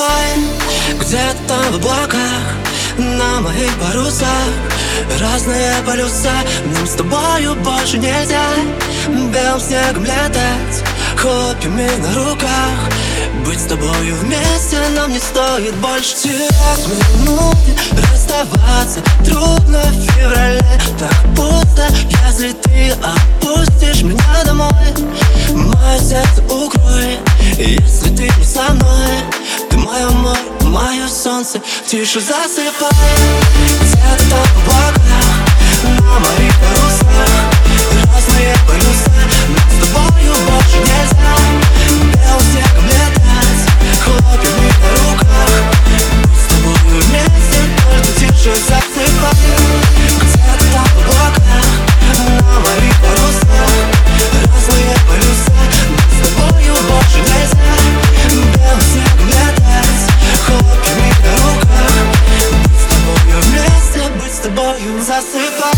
засыпаем где-то там в облаках, на моих парусах разные полюса. Нам с тобою больше нельзя белым снегом летать, хлопьями на руках. Быть с тобою вместе нам не стоит больше терять минуты, расставаться трудно в феврале. Так пусто, если ты отпустишь меня домой. Мое сердце укрой, если ты не со мной. Ты мое море, мое солнце, тише засыпай где-то там в облаках, на моих парусах разные полюса. Нам с тобою больше нельзя белым снегом летать, хлопьями на руках. Быть с тобою вместе, только тише засыпай где-то там в облаках, на моих парусах разные полюса. Нам с тобою больше нельзя белым снегом летать, хлопьями на руках. Быть с тобою вместе, быть с тобою засыпай.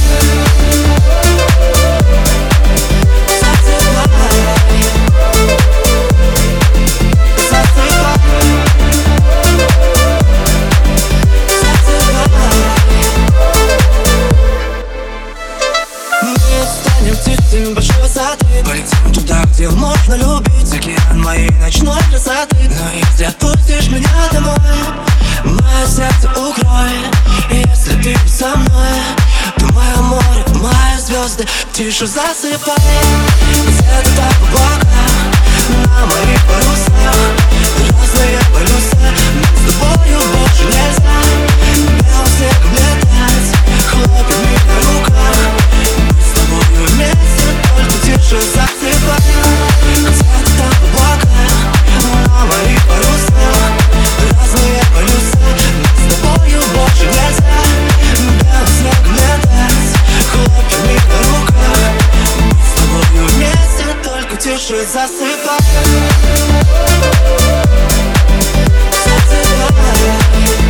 Большой высоты полетим туда, где можно любить, океан моей ночной красоты. Но если отпустишь меня домой, мое сердце укрой. Если ты не со мной, то мое море, мои звезды, тише засыпай где-то там в облаках, на моих парусах разные полюса. Нам с тобою больше нельзя белым снегом летать, хлопьями на руках. Быть с тобою вместе, только тише засыпай где-то там в облаках, на моих парусах разные полюса. Нам с тобою больше нельзя белым снегом летать, хлопьями на руках. Быть с тобою вместе, только тише засыпай. Засыпай.